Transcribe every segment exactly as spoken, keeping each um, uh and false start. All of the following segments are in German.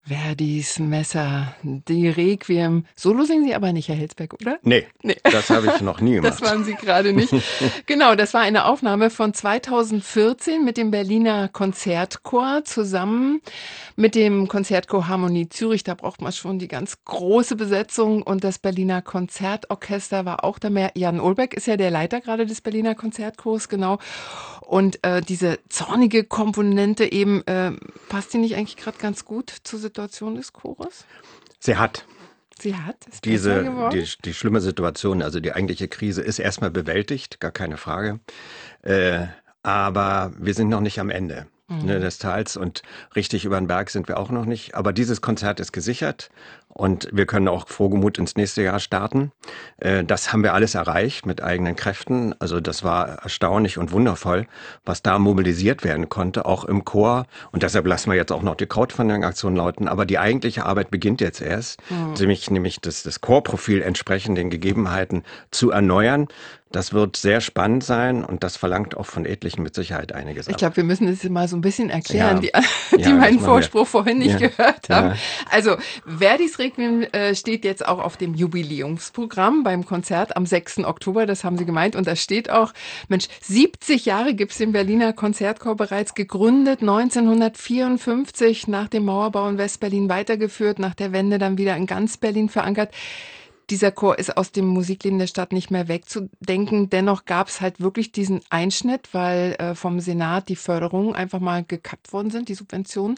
Verdis Messer, die Requiem. Solo singen Sie aber nicht, Herr Helsberg, oder? Nee, Nee. das habe ich noch nie Das gemacht. waren Sie gerade nicht. Genau, das war eine Aufnahme von zweitausendvierzehn mit dem Berliner Konzertchor zusammen mit dem Konzertchor Harmonie Zürich. Da braucht man schon die ganz große Besetzung und das Berliner Konzertorchester war auch da mehr. Jan Ulbeck ist ja der Leiter gerade des Berliner Konzertchors, genau. Und äh, diese zornige Komponente eben, äh, passt die nicht eigentlich gerade ganz gut zur Situation des Chores? Sie hat Sie hat, ist besser diese, geworden? die, die schlimme Situation, also die eigentliche Krise ist erstmal bewältigt, gar keine Frage. Äh, aber wir sind noch nicht am Ende ne, Mhm. des Tals und richtig über den Berg sind wir auch noch nicht. Aber dieses Konzert ist gesichert und wir können auch frohgemut ins nächste Jahr starten. Äh, das haben wir alles erreicht mit eigenen Kräften. Also das war erstaunlich und wundervoll, was da mobilisiert werden konnte, auch im Chor. Und deshalb lassen wir jetzt auch noch die Crowdfunding-Aktion lauten. Aber die eigentliche Arbeit beginnt jetzt erst, Mhm. nämlich, nämlich das, das Chorprofil entsprechend den Gegebenheiten zu erneuern. Das wird sehr spannend sein und das verlangt auch von etlichen mit Sicherheit einiges Ich ab. glaube, wir müssen es mal so ein bisschen erklären, Ja, die, die ja, das meinen machen wir. Vorspruch vorhin nicht Ja, gehört haben. ja. Also, Verdis Requiem äh, steht jetzt auch auf dem Jubiläumsprogramm beim Konzert am sechsten Oktober, das haben Sie gemeint. Und da steht auch, Mensch, siebzig Jahre gibt's den Berliner Konzertchor bereits, gegründet neunzehnhundertvierundfünfzig, nach dem Mauerbau in Westberlin weitergeführt, nach der Wende dann wieder in ganz Berlin verankert. Dieser Chor ist aus dem Musikleben der Stadt nicht mehr wegzudenken. Dennoch gab es halt wirklich diesen Einschnitt, weil äh, vom Senat die Förderungen einfach mal gekappt worden sind, die Subventionen.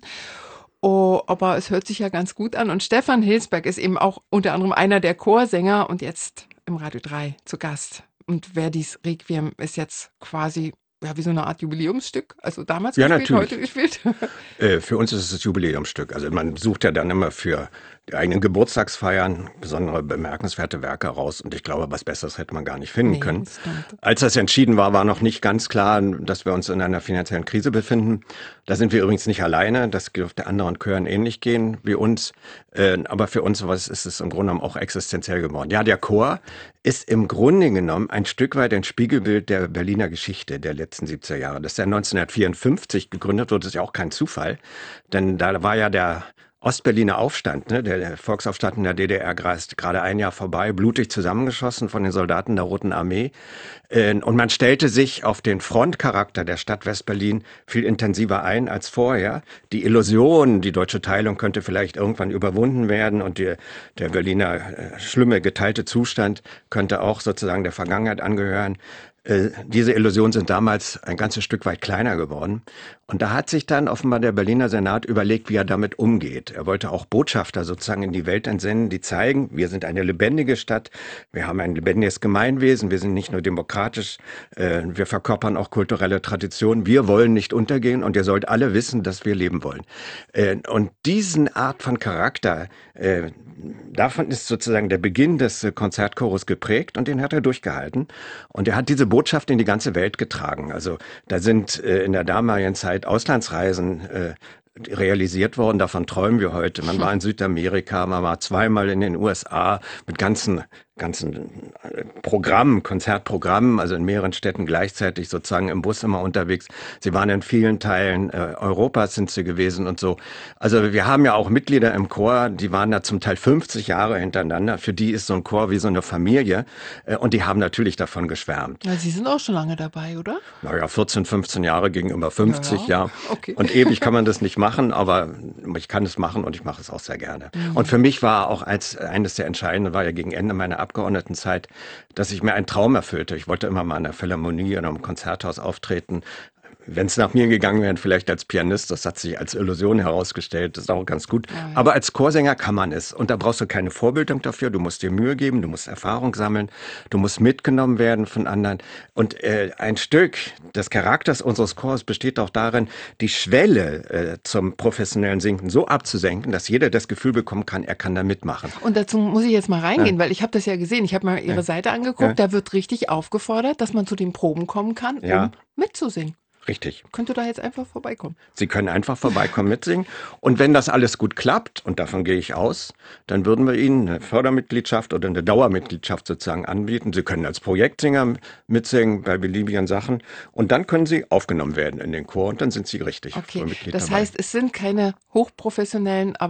Oh, aber es hört sich ja ganz gut an. Und Stefan Hillsberg ist eben auch unter anderem einer der Chorsänger und jetzt im Radio drei zu Gast. Und Verdis Requiem ist jetzt quasi ja, wie so eine Art Jubiläumsstück. Also damals Ja, gespielt, heute natürlich. gespielt. Äh, für uns ist es das Jubiläumsstück. Also man sucht ja dann immer für die eigenen Geburtstagsfeiern besondere bemerkenswerte Werke raus. Und ich glaube, was Besseres hätte man gar nicht finden Nee, können. das stimmt. Als das entschieden war, war noch nicht ganz klar, dass wir uns in einer finanziellen Krise befinden. Da sind wir übrigens nicht alleine. Das dürfte anderen Chören ähnlich gehen wie uns. Äh, aber für uns was ist es im Grunde genommen auch existenziell geworden. Ja, der Chor ist im Grunde genommen ein Stück weit ein Spiegelbild der Berliner Geschichte der letzten siebziger Jahre. Dass der neunzehnhundertvierundfünfzig gegründet wurde, ist ja auch kein Zufall. Denn da war ja der Ostberliner Aufstand, ne, der, der Volksaufstand in der D D R gerade ein Jahr vorbei, blutig zusammengeschossen von den Soldaten der Roten Armee. Äh, und man stellte sich auf den Frontcharakter der Stadt Westberlin viel intensiver ein als vorher. Die Illusion, die deutsche Teilung könnte vielleicht irgendwann überwunden werden und die, der Berliner äh, schlimme geteilte Zustand könnte auch sozusagen der Vergangenheit angehören. Äh, diese Illusionen sind damals ein ganzes Stück weit kleiner geworden. Und da hat sich dann offenbar der Berliner Senat überlegt, wie er damit umgeht. Er wollte auch Botschafter sozusagen in die Welt entsenden, die zeigen, wir sind eine lebendige Stadt, wir haben ein lebendiges Gemeinwesen, wir sind nicht nur demokratisch, äh, wir verkörpern auch kulturelle Traditionen, wir wollen nicht untergehen und ihr sollt alle wissen, dass wir leben wollen. Äh, und diesen Art von Charakter, äh, davon ist sozusagen der Beginn des äh, Konzertchores geprägt und den hat er durchgehalten. Und er hat diese Botschaft in die ganze Welt getragen. Also da sind äh, in der damaligen Zeit Auslandsreisen äh, realisiert worden. Davon träumen wir heute. Man war in Südamerika, man war zweimal in den U S A mit ganzen ganzen Programmen, Konzertprogrammen, also in mehreren Städten gleichzeitig sozusagen im Bus immer unterwegs. Sie waren in vielen Teilen äh, Europas sind sie gewesen und so. Also wir haben ja auch Mitglieder im Chor, die waren da zum Teil fünfzig Jahre hintereinander. Für die ist so ein Chor wie so eine Familie äh, und die haben natürlich davon geschwärmt. Ja, Sie sind auch schon lange dabei, oder? Naja, vierzehn, fünfzehn Jahre gegenüber Ja, fünfzig, ja. ja. Okay. Und ewig kann man das nicht machen, aber ich kann es machen und ich mache es auch sehr gerne. Und Mhm. für mich war auch als eines der Entscheidenden, war ja gegen Ende meiner Abgeordnetenzeit, dass ich mir einen Traum erfüllte. Ich wollte immer mal in einer Philharmonie oder im Konzerthaus auftreten. Wenn es nach mir gegangen wäre, vielleicht als Pianist, das hat sich als Illusion herausgestellt, das ist auch ganz gut. Oh, ja. Aber als Chorsänger kann man es. Und da brauchst du keine Vorbildung dafür, du musst dir Mühe geben, du musst Erfahrung sammeln, du musst mitgenommen werden von anderen. Und äh, ein Stück des Charakters unseres Chors besteht auch darin, die Schwelle äh, zum professionellen Singen so abzusenken, dass jeder das Gefühl bekommen kann, er kann da mitmachen. Und dazu muss ich jetzt mal reingehen, Ja, weil ich habe das ja gesehen. Ich habe mal Ihre ja, Seite ja, angeguckt. Da wird richtig aufgefordert, dass man zu den Proben kommen kann, um ja, mitzusingen. richtig. Könnte da jetzt einfach vorbeikommen. Sie können einfach vorbeikommen, mitsingen. Und wenn das alles gut klappt, und davon gehe ich aus, dann würden wir Ihnen eine Fördermitgliedschaft oder eine Dauermitgliedschaft sozusagen anbieten. Sie können als Projektsänger mitsingen bei beliebigen Sachen. Und dann können Sie aufgenommen werden in den Chor und dann sind Sie richtig Okay, Mitglied das dabei. heißt, es sind keine hochprofessionellen, aber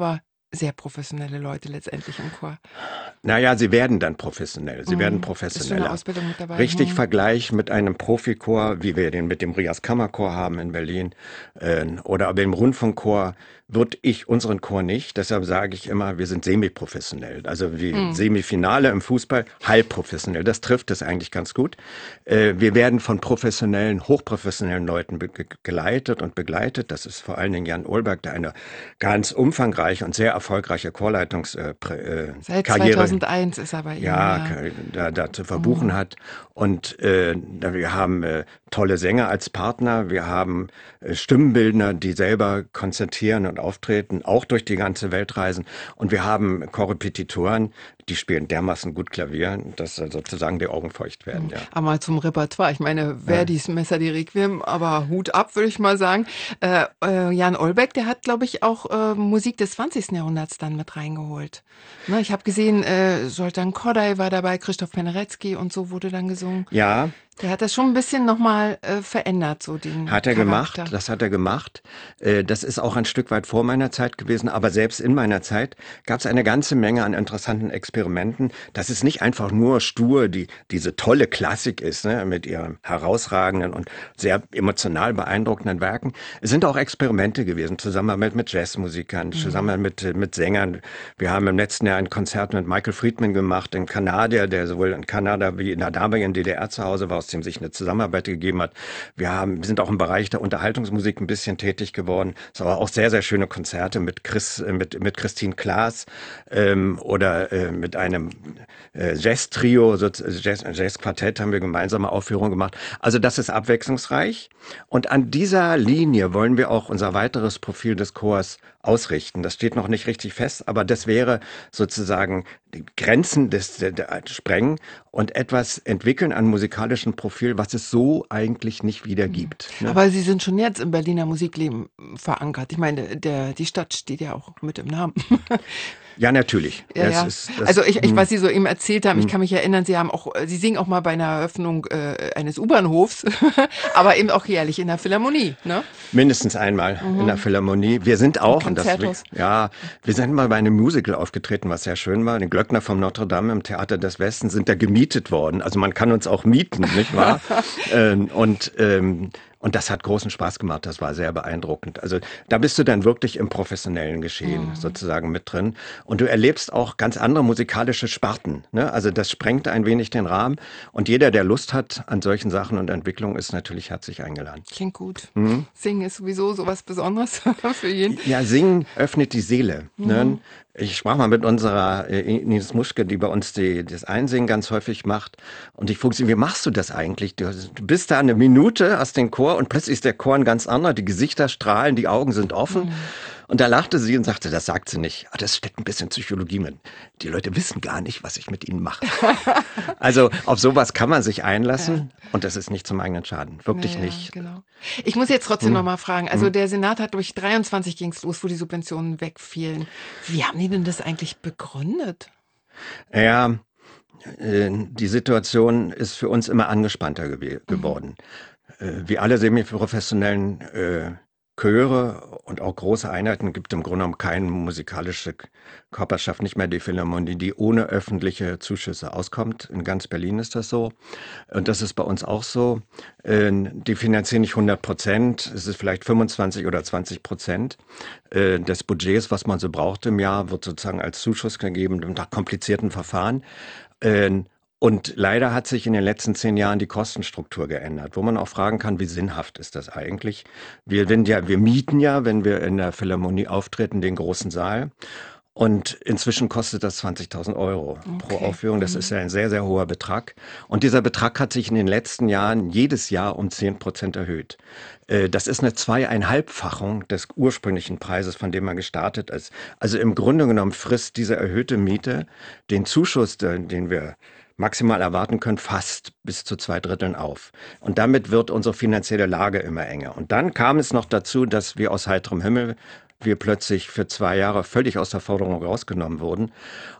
sehr professionelle Leute letztendlich im Chor. Naja, sie werden dann professionell. Sie Mhm. werden Ist schon professioneller. eine Ausbildung mit dabei. Richtig Hm. Vergleich mit einem Profichor, wie wir den mit dem Rias Kammerchor haben in Berlin, äh, oder aber im Rundfunkchor, würde ich unseren Chor nicht. Deshalb sage ich immer, wir sind semi-professionell. Also wie Hm. Semifinale im Fußball, halbprofessionell. Das trifft es eigentlich ganz gut. Äh, wir werden von professionellen, hochprofessionellen Leuten be geleitet und begleitet. Das ist vor allen Dingen Jan Ohlberg, der eine ganz umfangreiche und sehr erfolgreiche Chorleitungskarriere äh, Seit Karriere, zweitausendeins ist er bei ihm. ja, Ja. da, da zu verbuchen Mhm. hat. Und äh, da- wir haben äh, tolle Sänger als Partner, wir haben äh, Stimmbildner, die selber konzertieren und auftreten, auch durch die ganze Welt reisen. Und wir haben Chorrepetitoren, die spielen dermaßen gut Klavier, dass äh, sozusagen die Augen feucht werden. Ja. Aber mal zum Repertoire. Ich meine, Verdis Messer die Requiem, aber Hut ab, würde ich mal sagen. Äh, äh, Jan Ohlbeck, der hat, glaube ich, auch äh, Musik des zwanzigsten Jahrhunderts dann mit reingeholt. Ne, ich habe gesehen, äh, Zoltan Kodály war dabei, Christoph Penderecki und so wurde dann gesungen. Ja, Der hat das schon ein bisschen nochmal äh, verändert, so den hat er Charakter. gemacht, das hat er gemacht. Äh, Das ist auch ein Stück weit vor meiner Zeit gewesen, aber selbst in meiner Zeit gab es eine ganze Menge an interessanten Experimenten. Das ist nicht einfach nur stur, die diese tolle Klassik ist, ne, mit ihren herausragenden und sehr emotional beeindruckenden Werken. Es sind auch Experimente gewesen, zusammen mit, mit Jazzmusikern, Mhm. zusammen mit, mit Sängern. Wir haben im letzten Jahr ein Konzert mit Michael Friedman gemacht, ein Kanadier, der sowohl in Kanada wie in der damaligen D D R zu Hause war, aus dem sich eine Zusammenarbeit gegeben hat. Wir haben, wir sind auch im Bereich der Unterhaltungsmusik ein bisschen tätig geworden. Es waren auch sehr, sehr schöne Konzerte mit Chris, äh, mit, mit Christine Klaas, ähm, oder äh, mit einem äh, Jazz-Trio, so, Jazz, Jazz-Quartett haben wir gemeinsame Aufführungen gemacht. Also das ist abwechslungsreich. Und an dieser Linie wollen wir auch unser weiteres Profil des Chors ausrichten. Das steht noch nicht richtig fest, aber das wäre sozusagen die Grenzen des der, der sprengen und etwas entwickeln an musikalischem Profil, was es so eigentlich nicht wieder gibt. Ne? Aber Sie sind schon jetzt im Berliner Musikleben verankert. Ich meine, der, die Stadt steht ja auch mit im Namen. Ja, natürlich. Ja, Das ja. ist, das, Also ich, ich, hm, was Sie so eben erzählt haben, ich hm. kann mich erinnern, Sie haben auch, Sie singen auch mal bei einer Eröffnung äh, eines U-Bahnhofs, aber eben auch jährlich in der Philharmonie, ne? Mindestens einmal in der Philharmonie. Wir sind auch, und das, Konzerthaus. ja, wir sind mal bei einem Musical aufgetreten, was sehr schön war. Den Glöckner vom Notre Dame im Theater des Westens sind da gemietet worden. Also man kann uns auch mieten, nicht wahr? ähm, und ähm, Und das hat großen Spaß gemacht, das war sehr beeindruckend. Also da bist du dann wirklich im professionellen Geschehen Mhm. sozusagen mit drin. Und du erlebst auch ganz andere musikalische Sparten. Ne? Also das sprengt ein wenig den Rahmen. Und jeder, der Lust hat an solchen Sachen und Entwicklungen, ist natürlich herzlich eingeladen. Klingt gut. Mhm. Singen ist sowieso sowas Besonderes für jeden. Ja, Singen öffnet die Seele. Mhm. Ne? Ich sprach mal mit unserer äh, Ines Muschke, die bei uns die, das Einsingen ganz häufig macht. Und ich frug sie, wie machst du das eigentlich? Du, du bist da eine Minute, hast den Chor und plötzlich ist der Chor ein ganz anderer. Die Gesichter strahlen, die Augen sind offen. Mhm. Und da lachte sie und sagte, das sagt sie nicht. Ah, das steckt ein bisschen Psychologie mit. Die Leute wissen gar nicht, was ich mit ihnen mache. Also auf sowas kann man sich einlassen. Und das ist nicht zum eigenen Schaden. Wirklich Ja, ja, nicht. genau. Ich muss jetzt trotzdem Hm. noch mal fragen. Also Hm. der Senat hat durch dreiundzwanzig ging's los, wo die Subventionen wegfielen. Wie haben die denn das eigentlich begründet? Ja, äh, die Situation ist für uns immer angespannter gew- Mhm. geworden. Äh, Wie alle semiprofessionellen äh, Chöre und auch große Einheiten gibt im Grunde genommen keine musikalische K- Körperschaft, nicht mehr die Philharmonie, die ohne öffentliche Zuschüsse auskommt. In ganz Berlin ist das so. Und das ist bei uns auch so. Äh, Die finanzieren nicht hundert Prozent, es ist vielleicht fünfundzwanzig oder zwanzig Prozent äh, des Budgets, was man so braucht im Jahr, wird sozusagen als Zuschuss gegeben nach komplizierten Verfahren. Äh, Und leider hat sich in den letzten zehn Jahren die Kostenstruktur geändert, wo man auch fragen kann, wie sinnhaft ist das eigentlich? Wir, wenn ja, wir mieten ja, wenn wir in der Philharmonie auftreten, den großen Saal. Und inzwischen kostet das zwanzigtausend Euro pro Okay. Aufführung. Das Mhm. ist ja ein sehr, sehr hoher Betrag. Und dieser Betrag hat sich in den letzten Jahren jedes Jahr um zehn Prozent erhöht. Äh, Das ist eine Zweieinhalbfachung des ursprünglichen Preises, von dem man gestartet ist. Also im Grunde genommen frisst diese erhöhte Miete den Zuschuss, den den wir maximal erwarten können, fast bis zu zwei Dritteln auf. Und damit wird unsere finanzielle Lage immer enger. Und dann kam es noch dazu, dass wir aus heiterem Himmel, wir plötzlich für zwei Jahre völlig aus der Forderung rausgenommen wurden.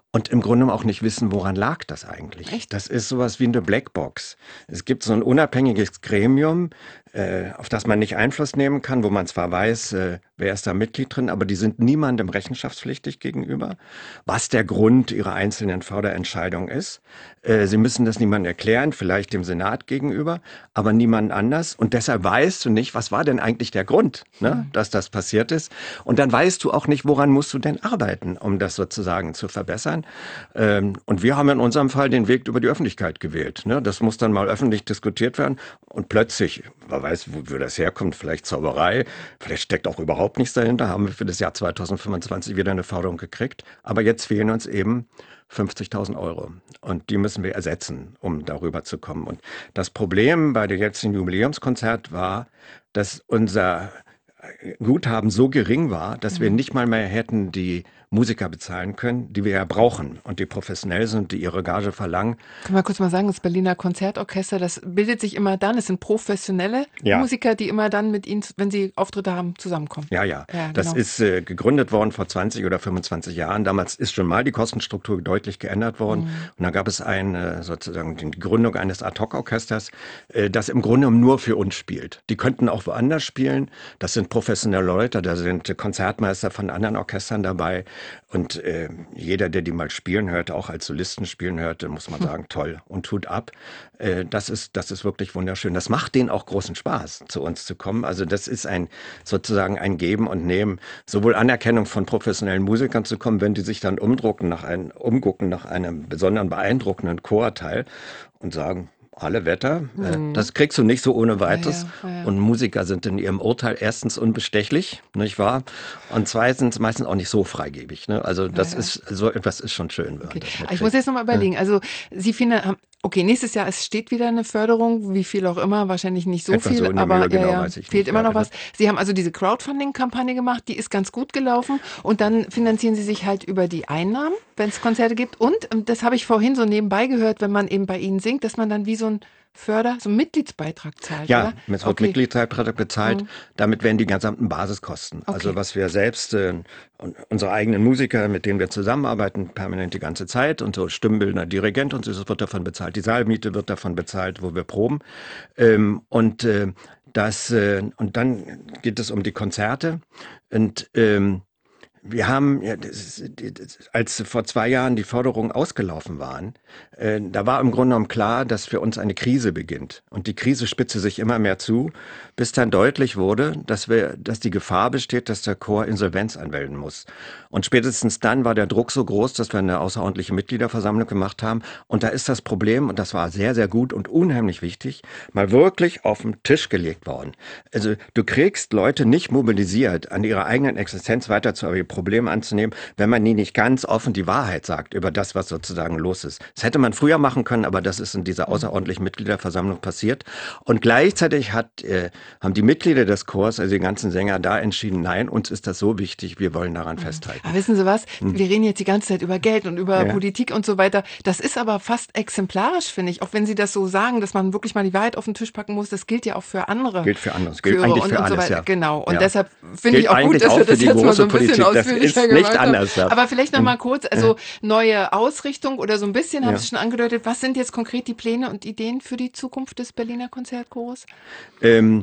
und im Grunde auch nicht wissen, woran lag das eigentlich. Echt? Das ist sowas wie eine Blackbox. Es gibt so ein unabhängiges Gremium, äh, auf das man nicht Einfluss nehmen kann, wo man zwar weiß, äh, wer ist da Mitglied drin, aber die sind niemandem rechenschaftspflichtig gegenüber, was der Grund ihrer einzelnen Förderentscheidung ist. Äh, sie müssen das niemandem erklären, vielleicht dem Senat gegenüber, aber niemand anders. Und deshalb weißt du nicht, was war denn eigentlich der Grund, ne, hm. dass das passiert ist. Und dann weißt du auch nicht, woran musst du denn arbeiten, um das sozusagen zu verbessern. Ähm, und wir haben in unserem Fall den Weg über die Öffentlichkeit gewählt. Ne? Das muss dann mal öffentlich diskutiert werden. Und plötzlich, wer weiß, wo das herkommt, vielleicht Zauberei, vielleicht steckt auch überhaupt nichts dahinter, haben wir für das Jahr zweitausendfünfundzwanzig wieder eine Förderung gekriegt. Aber jetzt fehlen uns eben fünfzigtausend Euro. Und die müssen wir ersetzen, um darüber zu kommen. Und das Problem bei dem jetzigen Jubiläumskonzert war, dass unser Guthaben so gering war, dass mhm. wir nicht mal mehr hätten die Musiker bezahlen können, die wir ja brauchen und die professionell sind, die ihre Gage verlangen. Können wir kurz mal sagen, das Berliner Konzertorchester, das bildet sich immer dann, es sind professionelle ja. Musiker, die immer dann mit ihnen, wenn sie Auftritte haben, zusammenkommen. Ja, ja. ja das genau. ist äh, gegründet worden vor zwanzig oder fünfundzwanzig Jahren. Damals ist schon mal die Kostenstruktur deutlich geändert worden. Mhm. Und dann gab es eine, sozusagen die Gründung eines Ad-Hoc-Orchesters, äh, das im Grunde nur für uns spielt. Die könnten auch woanders spielen. Das sind professionelle Leute, da sind Konzertmeister von anderen Orchestern dabei. Und äh, jeder, der die mal spielen hörte, auch als Solisten spielen hörte, muss man sagen, toll und tut ab. Äh, das ist, das ist wirklich wunderschön. Das macht denen auch großen Spaß, zu uns zu kommen. Also das ist ein sozusagen ein Geben und Nehmen, sowohl Anerkennung von professionellen Musikern zu kommen, wenn die sich dann umdrucken nach einem, umgucken nach einem besonderen beeindruckenden Chorteil und sagen, alle Wetter, mhm. das kriegst du nicht so ohne weiteres. Ja, ja, ja. Und Musiker sind in ihrem Urteil erstens unbestechlich, nicht wahr? Und zweitens meistens auch nicht so freigebig. Ne? Also das ist, so etwas ist schon schön. Okay. Ich muss jetzt nochmal überlegen. Also Sie finden, okay, nächstes Jahr, es steht wieder eine Förderung, wie viel auch immer, wahrscheinlich nicht so Etwa viel, so aber genau ja, weiß ich fehlt nicht, immer noch ja, was. Sie haben also diese Crowdfunding-Kampagne gemacht, die ist ganz gut gelaufen und dann finanzieren Sie sich halt über die Einnahmen, wenn es Konzerte gibt. Und, das habe ich vorhin so nebenbei gehört, wenn man eben bei Ihnen singt, dass man dann wie so ein Förder, so einen Mitgliedsbeitrag zahlt, ja, oder? mit so einem okay. Mitgliedsbeitrag bezahlt. Mhm. Damit werden die gesamten Basiskosten. Okay. Also was wir selbst, äh, unsere eigenen Musiker, mit denen wir zusammenarbeiten, permanent die ganze Zeit, und so Stimmbildner, Dirigent und so, das wird davon bezahlt. Die Saalmiete wird davon bezahlt, wo wir proben. Ähm, und äh, das, äh, und dann geht es um die Konzerte. Und ähm, wir haben, ja, das, das, als vor zwei Jahren die Förderungen ausgelaufen waren, äh, da war im Grunde genommen klar, dass für uns eine Krise beginnt. Und die Krise spitzte sich immer mehr zu, bis dann deutlich wurde, dass wir, dass die Gefahr besteht, dass der Chor Insolvenz anmelden muss. Und spätestens dann war der Druck so groß, dass wir eine außerordentliche Mitgliederversammlung gemacht haben. Und da ist das Problem, und das war sehr, sehr gut und unheimlich wichtig, mal wirklich auf den Tisch gelegt worden. Also du kriegst Leute nicht mobilisiert, an ihrer eigenen Existenz weiterzuarbeiten, Probleme anzunehmen, wenn man ihnen nicht ganz offen die Wahrheit sagt über das, was sozusagen los ist. Das hätte man früher machen können, aber das ist in dieser außerordentlichen Mitgliederversammlung passiert. Und gleichzeitig hat, äh, haben die Mitglieder des Chors, also die ganzen Sänger, da entschieden, nein, uns ist das so wichtig, wir wollen daran mhm. festhalten. Aber wissen Sie was? Hm. Wir reden jetzt die ganze Zeit über Geld und über ja. Politik und so weiter. Das ist aber fast exemplarisch, finde ich. Auch wenn Sie das so sagen, dass man wirklich mal die Wahrheit auf den Tisch packen muss, das gilt ja auch für andere. Gilt für andere. Gilt eigentlich für und, alles, und so ja. Genau. Und ja. deshalb finde ich auch gut, dass wir das jetzt mal so ein bisschen ausführlicher gemacht haben. Nicht anders, ja. Aber vielleicht noch mal kurz, also neue Ausrichtung oder so ein bisschen, haben ja. Sie schon angedeutet, was sind jetzt konkret die Pläne und Ideen für die Zukunft des Berliner Konzertchores? Ähm,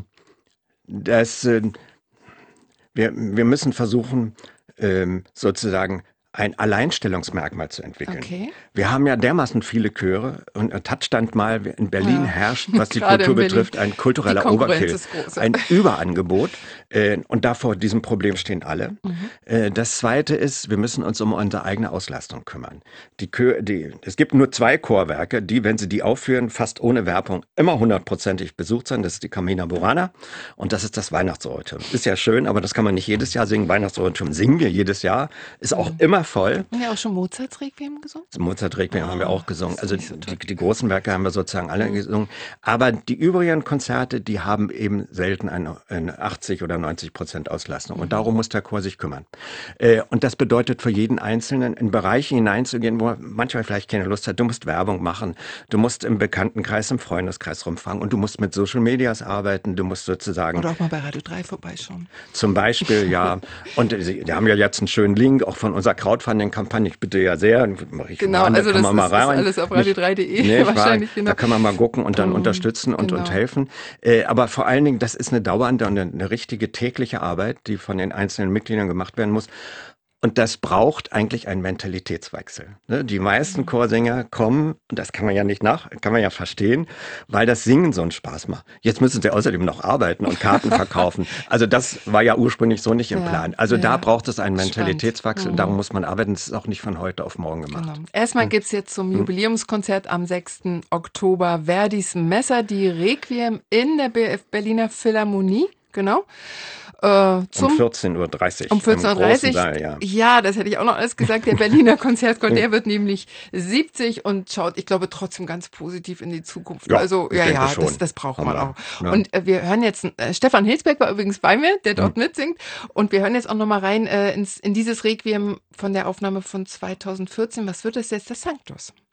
das, äh, wir, wir müssen versuchen, ähm, sozusagen ein Alleinstellungsmerkmal zu entwickeln. Okay. Wir haben ja dermaßen viele Chöre und hat stand mal in Berlin ja. herrscht, was die Kultur betrifft, ein kultureller Overkill, ein Überangebot. Äh, und da vor diesem Problem stehen alle. Mhm. Äh, das Zweite ist, wir müssen uns um unsere eigene Auslastung kümmern. Die Chö- die, es gibt nur zwei Chorwerke, die, wenn sie die aufführen, fast ohne Werbung immer hundertprozentig besucht sind. Das ist die Carmina Burana und das ist das Weihnachtsoratorium. Ist ja schön, aber das kann man nicht jedes Jahr singen. Weihnachtsoratorium singen wir jedes Jahr. Ist auch mhm. immer voll. Haben wir auch schon Mozarts Requiem gesungen? Mozart Requiem oh, haben wir auch gesungen. Also so die, die großen Werke haben wir sozusagen alle mhm. gesungen. Aber die übrigen Konzerte, die haben eben selten eine, eine achtzig oder neunzig Prozent Auslastung. Mhm. Und darum muss der Chor sich kümmern. Äh, und das bedeutet für jeden Einzelnen, in Bereiche hineinzugehen, wo er manchmal vielleicht keine Lust hat. Du musst Werbung machen. Du musst im Bekanntenkreis, im Freundeskreis rumfangen. Und du musst mit Social Medias arbeiten. Du musst sozusagen... Oder auch mal bei Radio drei vorbeischauen. Zum Beispiel, ja. Und sie, die haben ja jetzt einen schönen Link, auch von unserer Crowdfunding-Kampagne, ich bitte ja sehr, mache ich Genau, mal an, da also kann das man mal ist, rein. ist alles auf radio drei punkt de Nee, wahrscheinlich. War, Genau. Da kann man mal gucken und dann Um, unterstützen und, genau. und helfen. Äh, aber vor allen Dingen, das ist eine dauernde und eine, eine richtige tägliche Arbeit, die von den einzelnen Mitgliedern gemacht werden muss. Und das braucht eigentlich einen Mentalitätswechsel. Ne? Die meisten Chorsänger kommen, und das kann man ja nicht nach, kann man ja verstehen, weil das Singen so einen Spaß macht. Jetzt müssen sie außerdem noch arbeiten und Karten verkaufen. Also das war ja ursprünglich so nicht im Ja, Plan. Also ja. da braucht es einen Spannend. Mentalitätswechsel Mhm. und darum muss man arbeiten. Das ist auch nicht von heute auf morgen gemacht. Genau. Erstmal Hm. gibt's jetzt zum Jubiläumskonzert am sechsten Oktober Verdis Messer, die Requiem in der B F Berliner Philharmonie. Genau. Äh, zum, um vierzehn Uhr dreißig. Um vierzehn Uhr dreißig. Saal, ja. ja, das hätte ich auch noch alles gesagt. Der Berliner Konzertchor, der wird nämlich siebzig und schaut, ich glaube, trotzdem ganz positiv in die Zukunft. Ja, also, ich ja, denke ja, schon. das, das braucht Haben man wir, auch. ja. Und äh, wir hören jetzt, äh, Stefan Hilsberg war übrigens bei mir, der dort Hm. mitsingt. Und wir hören jetzt auch nochmal rein äh, ins, in dieses Requiem von der Aufnahme von zweitausendvierzehn. Was wird das jetzt? Das Sanctus.